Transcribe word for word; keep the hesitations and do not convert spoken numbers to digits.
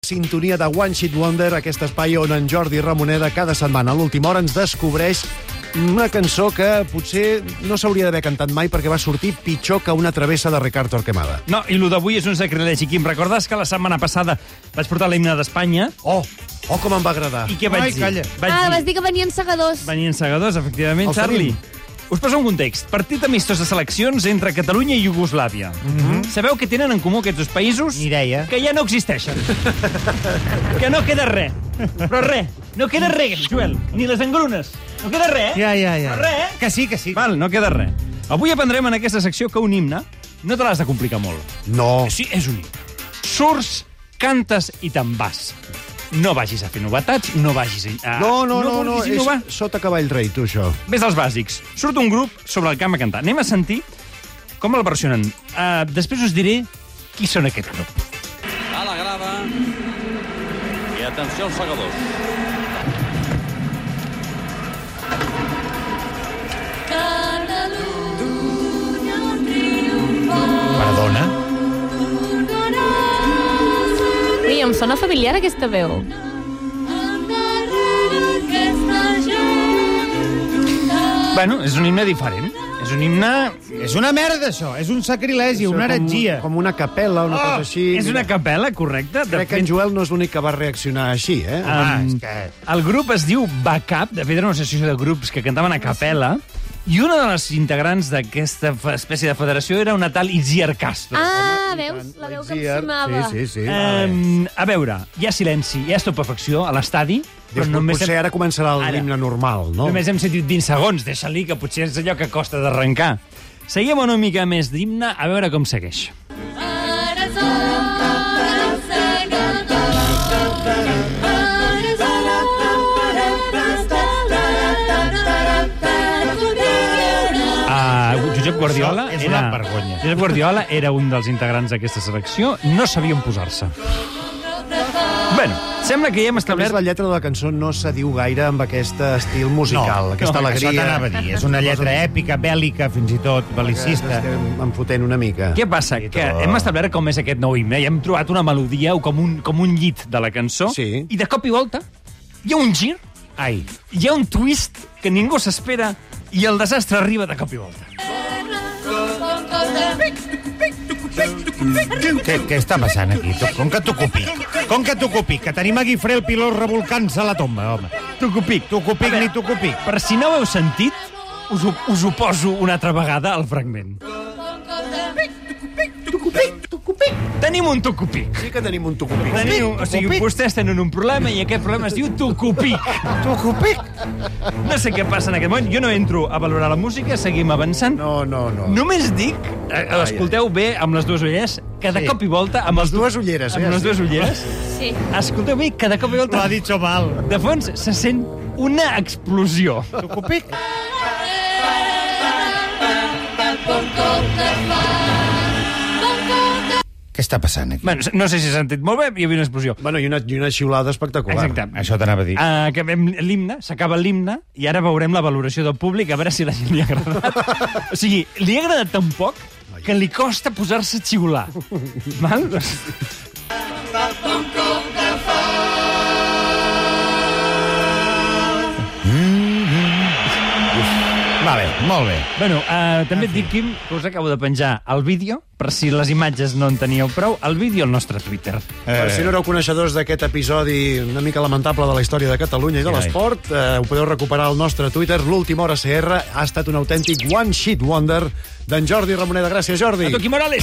Sintonia de One Hit Wonder, aquest espai on en Jordi Ramoneda cada setmana a l'última hora ens descobreix una cançó que potser no s'hauria d'haver cantat mai perquè va sortir pitjor que una travessa de Ricard Torquemada. No, i el d'avui és un sacrilegi. Quim, recordes que la setmana passada vaig portar l'himne d'Espanya? Oh, oh, com em va agradar. I què vaig Ai, dir? calla. Vaig Ah, dir... vas dir que venien segadors. Venien segadors, efectivament, El Charlie. tenim. Us poso un context. Partit amistós de seleccions entre Catalunya i Iugoslàvia. Mm-hmm. Sabeu què tenen en comú aquests dos països? Ni idea. Que ja no existeixen. Que no queda res. Però res. No queda res, Joel. Ni les engrunes. No queda res. Ja, ja, ja. Però res. Que sí, que sí. Val, no queda res. Avui aprendrem en aquesta secció que un himne no te l'has de complicar molt. No. Sí, és un himne. Surts, cantes i te'n vas. No vagis a fer novetats, no vagis a... No, no, no, no, vulguis innovar. és sota cavall rei, tu, això. Ves als bàsics. Surt un grup sobre el camp a cantar. Anem a sentir com el versionen. Uh, després us diré qui són aquest grup. A la grava. I atenció als segadors. Perdona? Ui, em sona familiar aquesta veu. Bueno, és un himne diferent. És un himne... És una merda, això. És un sacrilegi, una heretgia. Com, com una capella, una cosa així. És una capella, correcte. De Crec que en Joel no és l'únic que va reaccionar així, eh? Ah, Um, és que... el grup es diu Backup, de fet era una associació de grups que cantaven a capella, i una de les integrants d'aquesta fe- espècie de federació era una tal Itziar Castro. Ah, veus? La veu que em sonava. Sí, sí, sí. Um, a veure, hi ha silenci, hi ha estupefacció a l'estadi, però Dius, només potser hem, ara començarà Ara. l'himne normal, no? només hem sentit vint segons. Deixa-li, que potser és allò que costa d'arrencar. Seguim una mica més d'himne, a veure com segueix. Uh, Josep Guardiola Això és era, una vergonya. Josep Guardiola era un dels integrants d'aquesta selecció. No sabien posar-se. Bueno, sembla que ja hem A més, establert... la lletra de la cançó no se diu gaire amb aquest estil musical, no, aquesta no, alegria. Això t'anava a dir. És una lletra èpica, bèl·lica, fins i tot bel·licista. Estem enfotent una mica. Què passa? Que hem establert com és aquest nou himne i hem trobat una melodia o com un, com un llit de la cançó, Sí. i de cop i volta hi ha un gir, Ai, hi ha un twist que ningú s'espera i el desastre arriba de cop i volta. què, què està passant aquí? Tu, com que Tucupic? Com que Tucupic? Que tenim a Guifré el pilot revolcant-se a la tomba, home. Tucupic. Tucupic A veure, ni Tucupic. Per si no ho heu sentit, us ho, us ho poso una altra vegada al fragment. Tenim un tucupic. Sí que tenim un tucupic. Tenim, o sigui, vostès tenen un problema i aquest problema es diu tucupic. Tucupic? No sé què passa en aquest moment. Jo no entro a valorar la música, seguim avançant. No, no, no. Només dic, eh, escolteu bé amb les dues ulleres, que de Sí. cop i volta... Amb les dues ulleres, eh? Amb les dues ulleres. Sí. Escolteu bé que de cop i L'ha volta, dit mal. de fons, se sent una explosió. Tucupic? Què està passant aquí? Bueno, no sé si s'ha sentit molt bé, hi havia una explosió. Bueno, i una, i una xiulada espectacular. Exacte. Això t'anava a dir. Uh, acabem l'himne, s'acaba l'himne, i ara veurem la valoració del públic, a veure si a la gent li ha agradat. O sigui, li ha agradat tan poc que li costa posar-se a xiular. Val? Va bé, molt bé. Bueno, uh, també et dic, Quim, que us acabo de penjar el vídeo, per si les imatges no en teníeu prou, el vídeo al nostre Twitter. Per si no éreu coneixedors d'aquest episodi una mica lamentable de la història de Catalunya i de Carai. l'esport, eh, ho podeu recuperar al nostre Twitter. L'última hora C R ha estat un autèntic one-hit wonder d'en Jordi Ramoneda. Gràcies, Jordi. A tu, Quim Morales!